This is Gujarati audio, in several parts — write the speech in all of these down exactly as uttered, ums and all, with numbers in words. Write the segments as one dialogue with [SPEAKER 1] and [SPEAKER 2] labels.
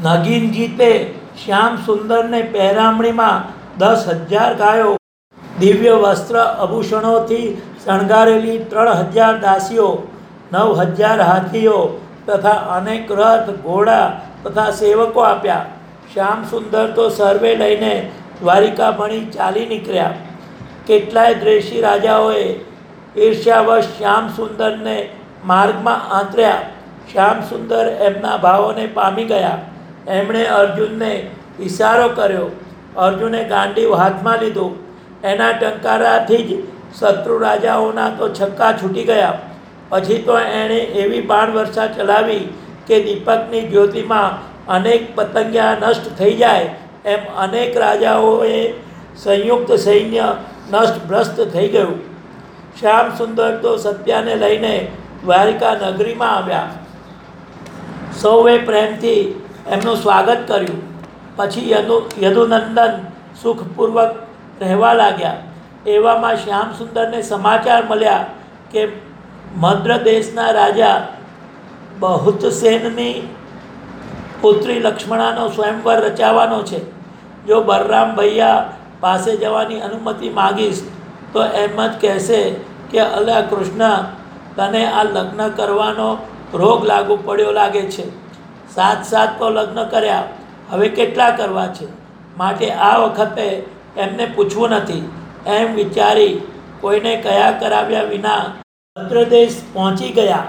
[SPEAKER 1] નગીન જીતે શ્યામ સુંદરને પહેરામણીમાં દસ હજાર ગાયો, દિવ્ય વસ્ત્ર આભૂષણોથી શણગારેલી ત્રણ હજાર દાસીઓ, નવ હજાર હાથીઓ તથા અનેક રથ ઘોડા તથા સેવકો આપ્યા. શ્યામ સુંદર તો સર્વે લઈને દ્વારિકા ભણી ચાલી નીકળ્યા. કેટલાય દ્વેષી રાજાઓએ ઈર્ષ્યાવશ શ્યામ સુંદરને માર્ગમાં આંતર્યા. શ્યામ સુંદર એમના ભાવોને પામી ગયા. એમણે અર્જુનને ઈશારો કર્યો. અર્જુને ગાંડીવ હાથમાં લીધું. એના ટંકારાથી જ શત્રુ રાજાઓના તો છક્કા છૂટી ગયા. પછી તો એણે એવી બાણવર્ષા ચલાવી કે દીપકની જ્યોતિમાં અનેક પતંગિયા નષ્ટ થઈ જાય એમ અનેક રાજાઓએ સંયુક્ત સૈન્ય નષ્ટ ભ્રષ્ટ થઈ ગયું. શ્યામ સુંદર તો સત્યાને લઈને દ્વારિકા નગરીમાં આવ્યા. સૌએ પ્રેમથી એમનું સ્વાગત કર્યું. પછી યદુ યદુનંદન સુખપૂર્વક રહેવા લાગ્યા. એવામાં શ્યામ સુંદરને સમાચાર મળ્યા કે મદ્ર દેશના રાજા બહુતસેનની પુત્રી લક્ષ્મણાનો સ્વયંવર રચાવાનો છે. જો બલરામ ભૈયા પાસે જવાની અનુમતિ માગીશ તો એમ જ કહેશે કે અલા કૃષ્ણ, તને આ લગ્ન કરવાનો રોગ લાગુ પડ્યો લાગે છે. સાત સાત તો લગ્ન કર્યા, હવે કેટલા કરવા છે? માટે આ વખતે એમને પૂછવું નથી એમ વિચારી કોઈને કયા કરાવ્યા વિના ભદ્રદેશ પહોંચી ગયા.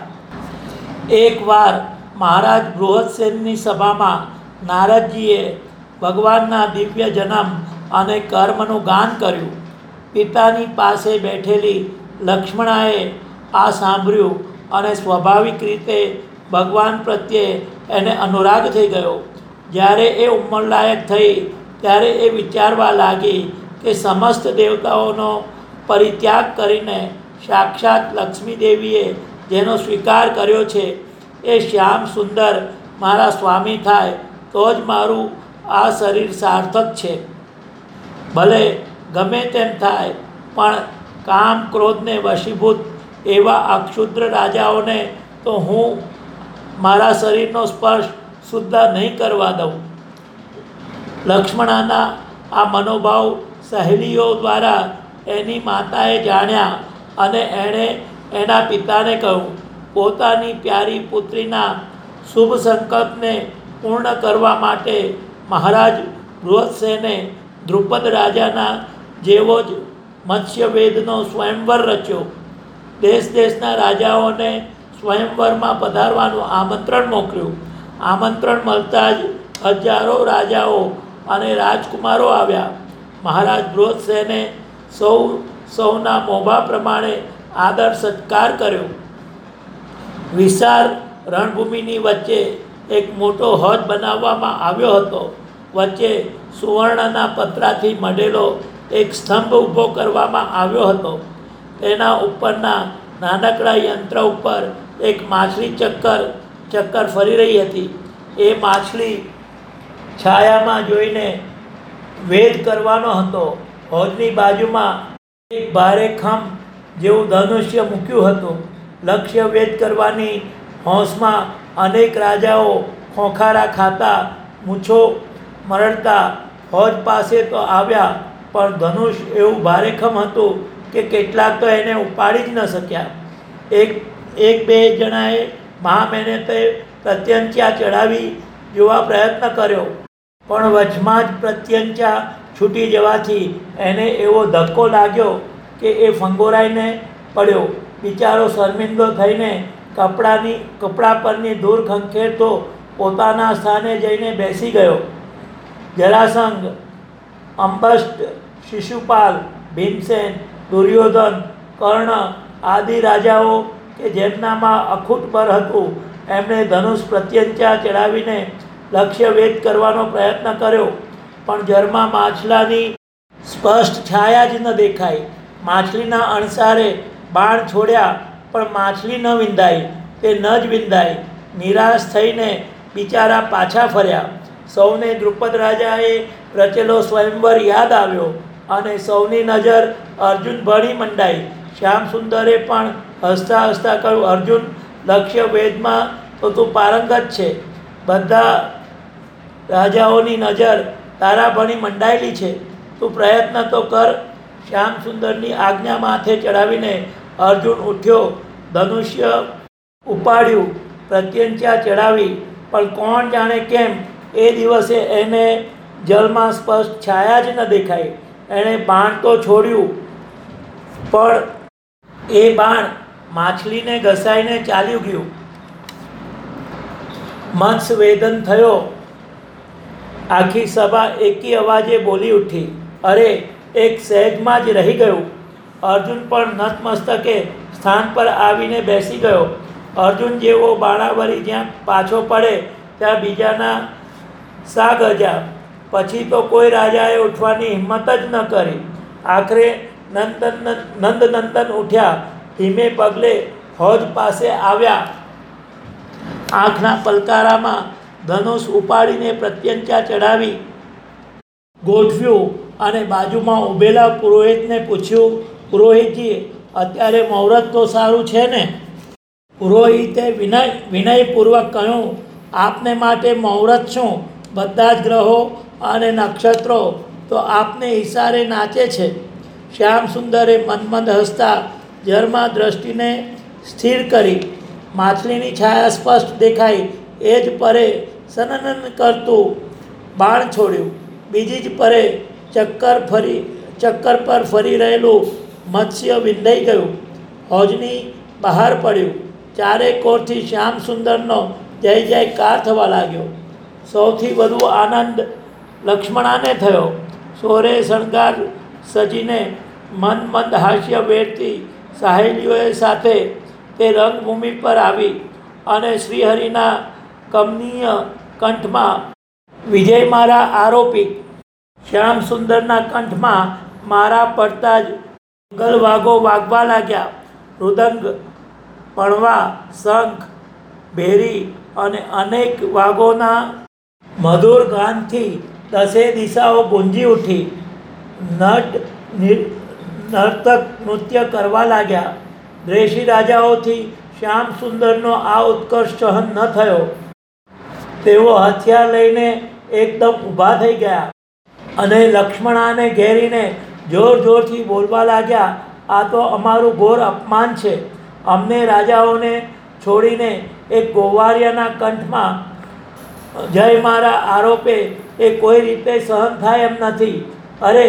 [SPEAKER 1] એકવાર મહારાજ બૃહત્સેનની સભામાં નારદજીએ ભગવાનના દિવ્ય જન્મ અને કર્મનું ગાન કર્યું. પિતાની પાસે બેઠેલી લક્ષ્મણાએ આ સાંભળ્યું અને સ્વાભાવિક રીતે ભગવાન પ્રત્યે એને અનુરાગ થઈ ગયો. જ્યારે એ ઉંમરલાયક થઈ ત્યારે એ વિચારવા લાગી કે સમસ્ત દેવતાઓનો પરિત્યાગ કરીને સાક્ષાત લક્ષ્મી દેવીએ જેનો સ્વીકાર કર્યો છે એ શ્યામ સુંદર મારા સ્વામી થાય તો જ મારું આ શરીર સાર્થક છે. ભલે ગમે તેમ થાય, પણ કામ ક્રોધને વશીભૂત એવા અક્ષુદ્ર રાજાઓને તો હું મારા શરીરનો સ્પર્શ સુદ્ધા નહીં કરવા દઉં. લક્ષ્મણાના આ મનોભાવ સહેલીઓ દ્વારા એની માતાએ જાણ્યા અને એણે એના પિતાને કહ્યું. પોતાની પ્યારી પુત્રીના શુભ સંકલ્પને પૂર્ણ કરવા માટે મહારાજ બૃહત્સેને દ્રુપદ રાજાના જેવો જ મત્સ્યવેદનો સ્વયંવર રચ્યો. દેશ દેશના રાજાઓને સ્વયંવરમાં પધારવાનું આમંત્રણ મોકલ્યું. આમંત્રણ મળતા જ હજારો રાજાઓ અને રાજકુમારો આવ્યા. મહારાજ બૃહત્સેને સૌ સૌના મોભા પ્રમાણે આદર સત્કાર કર્યો. વિશાળ રણભૂમિની વચ્ચે એક મોટો હદ બનાવવામાં આવ્યો હતો. વચ્ચે સુવર્ણના પતરાથી મઢેલો એક સ્તંભ ઊભો કરવામાં આવ્યો હતો. તેના ઉપરના નાનકડા યંત્ર ઉપર એક માછલી ચક્કર ચક્કર ફરી રહી હતી. એ માછલી છાયામાં જોઈને વેદ કરવાનો હતો. હોદની બાજુમાં એક ભારે ખંભ જેવું ધનુષ્ય મૂક્યું હતું. લક્ષ્ય વેદ કરવાની હોંશમાં અનેક રાજાઓ ખોખારા ખાતા મૂછો મરડતા હોજ પાસે તો આવ્યા, પણ ધનુષ એવું ભારેખમ હતું કે કેટલાક તો એને ઉપાડી જ ન શક્યા. એક એક બે જણાએ મહામહેનતે પ્રત્યંચ્યા ચડાવી જોવા પ્રયત્ન કર્યો, પણ વચમાં જ પ્રત્યંચ્યા છૂટી જવાથી એને એવો ધક્કો લાગ્યો કે એ ફંગોરાઈને પડ્યો. બિચારો શર્મિંદો થઈને કપડાની કપડા પરની ધૂળ ખંખેરતો પોતાના સ્થાને જઈને બેસી ગયો. જરાસંઘ, અંબષ્ટ, શિશુપાલ, ભીમસેન, દુર્યોધન, કર્ણ આદિ રાજાઓ કે જેમનામાં અખૂટ બળ હતું એમણે ધનુષ પ્રત્યંચ્યા ચડાવીને લક્ષ્ય વેદ કરવાનો પ્રયત્ન કર્યો, પણ જરમાં માછલાની સ્પષ્ટ છાયા જ ન દેખાઈ. માછલીના અણસારે બાણ છોડ્યા, પણ માછલી ન વિંધાઈ, તે ન જ વિંધાઈ. નિરાશ થઈને બિચારા પાછા ફર્યા. સૌને દ્રુપદ રાજાએ રચેલો સ્વયંવર યાદ આવ્યો અને સૌની નજર અર્જુન ભણી મંડાઈ. શ્યામ સુંદરે પણ હસતા હસતા કહ્યું, અર્જુન, લક્ષ્ય વેદમાં તો તું પારંગત છે. બધા રાજાઓની નજર તારા ભણી મંડાયેલી છે, તું પ્રયત્ન તો કર. શ્યામ સુંદરની આજ્ઞા માથે ચડાવીને અર્જુન ઉઠ્યો, ધનુષ્ય ઉપાડ્યું, પ્રત્યંચા ચડાવી, પણ કોણ જાણે કેમ એ દિવસે એને જલમાં સ્પષ્ટ છાયા જ ન દેખાઈ. એણે બાણ તો છોડ્યું, પણ એ બાણ માછલીને ઘસાઈને ચાલ્યું ગયું. મત્સ્ય વેદન થયો. આખી સભા એકી અવાજે બોલી ઉઠી, અરે એક સહેજમાં જ રહી ગયું. અર્જુન પણ નતમસ્તકે સ્થાન પર આવીને બેસી ગયો. અર્જુન જેવો બાણાવરી જ્યાં પાછો પડે ત્યાં બીજાના સા ગજા. પછી તો કોઈ રાજાએ ઉઠવાની હિંમત જ ન કરી. આખરે નંદન નંદનંદન ઉઠ્યા, ધીમે પગલે હૌજ પાસે આવ્યા. આંખના પલકારામાં ધનુષ ઉપાડીને પ્રત્યંચા ચડાવી ગોઠવ્યું અને બાજુમાં ઊભેલા પુરોહિતને પૂછ્યું, પુરોહિતજી, અત્યારે મુહૂર્ત તો સારું છે ને? પુરોહિતે વિનય વિનયપૂર્વક કહ્યું, આપને માટે મુહૂર્ત શું? બધા જ ગ્રહો અને નક્ષત્રો તો આપને ઈશારે નાચે છે. શ્યામ સુંદરે મંદ હસતા જરમાં દ્રષ્ટિને સ્થિર કરી. માછલીની છાયા સ્પષ્ટ દેખાઈ એ જ પરે સનનન કરતું બાણ છોડ્યું. બીજી જ પરે ચક્કર ફરી ચક્કર પર ફરી રહેલું મત્સ્ય વિંધાઈ ગયું, હૌજની બહાર પડ્યું. ચારે કોરથી શ્યામ સુંદરનો જય જયકાર થવા લાગ્યો. સૌથી વધુ આનંદ લક્ષ્મણાને થયો. સોરે શણગાર સજીને મન મંદ હાસ્ય વેરતી સહેલીઓએ સાથે તે રંગભૂમિ પર આવી અને શ્રીહરિના કમનીય કંઠમાં વિજય મારા આરોપી. શ્યામ સુંદરના કંઠમાં મારા પડતા જ મંગલવાગો વાગવા લાગ્યા. મૃદંગ, પણવા, શંખ, ભેરી અને અનેક વાગોના મધુર ગાનથી દસે દિશાઓ ગુંજી ઉઠી. નટ નર્તક નૃત્ય કરવા લાગ્યા. દ્વેષી રાજાઓથી શ્યામ સુંદરનો આ ઉત્કર્ષ સહન ન થયો. તેઓ હથિયાર લઈને એકદમ ઊભા થઈ ગયા અને લક્ષ્મણાને ઘેરીને જોર જોરથી બોલવા લાગ્યા, આ તો અમારું ઘોર અપમાન છે. અમને રાજાઓને છોડીને એક ગોવારિયાના કંઠમાં જય મારા આરોપે એ કોઈ રીતે સહન થાય એમ નથી. અરે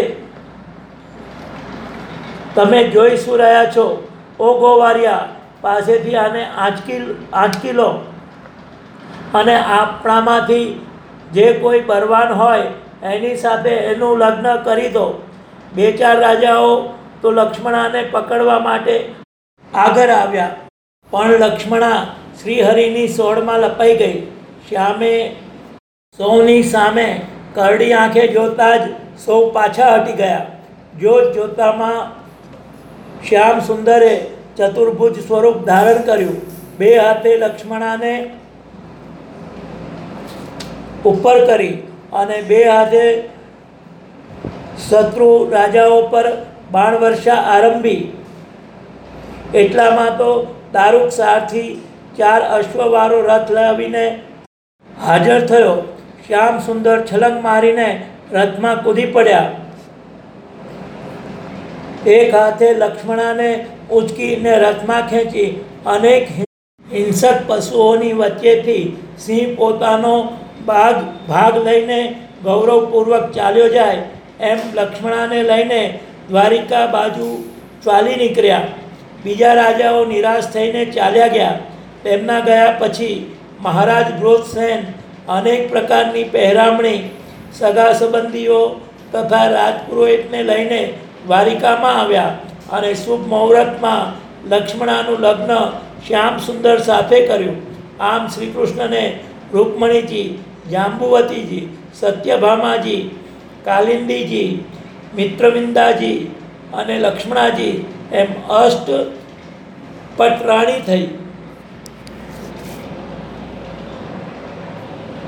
[SPEAKER 1] તમે જોઈ શું રહ્યા છો? ઓ ગોવારિયા, પાસેથી આને આંચકી આંચકી લો અને આપણામાંથી જે કોઈ બળવાન હોય એની સાથે એનું લગ્ન કરી દો. બે ચાર રાજાઓ તો લક્ષ્મણાને પકડવા માટે આગળ આવ્યા, પણ લક્ષ્મણા શ્રીહરિની સોળમાં લપાઈ ગઈ. શ્યામે સૌની સામે કરડી આંખે જોતા જ સૌ પાછા હટી ગયા. જોત જોતામાં શ્યામ સુંદરે ચતુર્ભુજ સ્વરૂપ ધારણ કર્યું. બે હાથે લક્ષ્મણાને ઉપર કરી અને બે હાથે શત્રુ રાજાઓ પર બાણ વર્ષા આરંભી. એટલામાં તો દારૂક સારથી ચાર અશ્વવાળો રથ લાવીને હાજર થયો. શ્યામ સુંદર છલંગ મારીને રથમાં કૂદી પડ્યા. એક હાથે લક્ષ્મણાને ઉંચકીને રથમાં ખેંચી અનેક હિંસક પશુઓની વચ્ચેથી સિંહ પોતાનો ભાગ ભાગ લઈને ગૌરવપૂર્વક ચાલ્યો જાય એમ લક્ષ્મણાને લઈને દ્વારિકા બાજુ ચાલી નીકળ્યા. બીજા રાજાઓ નિરાશ થઈને ચાલ્યા ગયા. તેમના ગયા પછી મહારાજ ગ્રોધસેન અનેક પ્રકારની પહેરામણી સગા સંબંધીઓ તથા રાજપુરોહિતને લઈને દ્વારિકામાં આવ્યા અને શુભ મુહૂર્તમાં લક્ષ્મણાનું લગ્ન શ્યામ સુંદર સાથે કર્યું. આમ શ્રી કૃષ્ણને રૂકમણીજી, જાંબુવતીજી, સત્યભામાજી, કાલિંદીજી, મિત્રવિંદાજી અને લક્ષ્મણાજી એમ અષ્ટ પટરાણી થઈ.